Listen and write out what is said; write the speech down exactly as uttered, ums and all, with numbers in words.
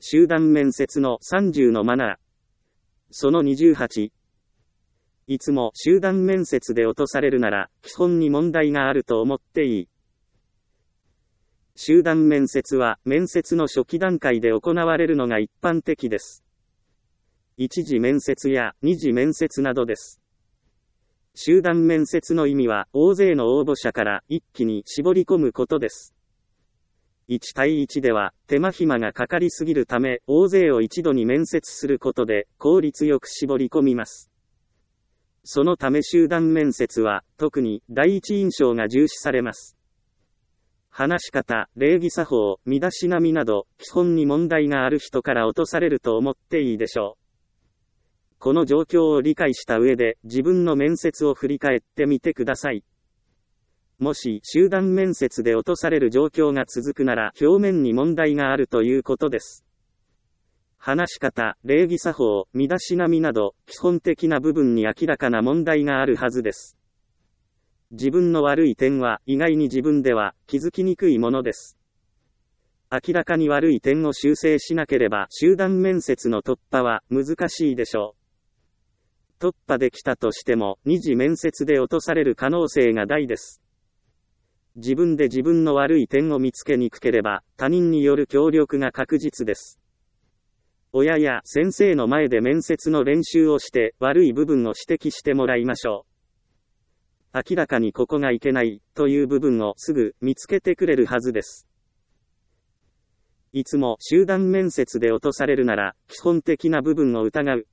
集団面接のさんじゅうのマナー。そのにじゅうはち。いつも集団面接で落とされるなら、基本に問題があると思っていい。集団面接は、面接の初期段階で行われるのが一般的です。一次面接や二次面接などです。集団面接の意味は、大勢の応募者から一気に絞り込むことです。いち対いちでは、手間暇がかかりすぎるため、大勢を一度に面接することで、効率よく絞り込みます。そのため集団面接は、特に第一印象が重視されます。話し方、礼儀作法、身だしなみなど、基本に問題がある人から落とされると思っていいでしょう。この状況を理解した上で、自分の面接を振り返ってみてください。もし、集団面接で落とされる状況が続くなら、表面に問題があるということです。話し方、礼儀作法、身だしなみなど、基本的な部分に明らかな問題があるはずです。自分の悪い点は、意外に自分では、気づきにくいものです。明らかに悪い点を修正しなければ、集団面接の突破は、難しいでしょう。突破できたとしても、二次面接で落とされる可能性が大です。自分で自分の悪い点を見つけにくければ、他人による協力が確実です。親や先生の前で面接の練習をして、悪い部分を指摘してもらいましょう。明らかにここがいけない、という部分をすぐ見つけてくれるはずです。いつも集団面接で落とされるなら、基本的な部分を疑う。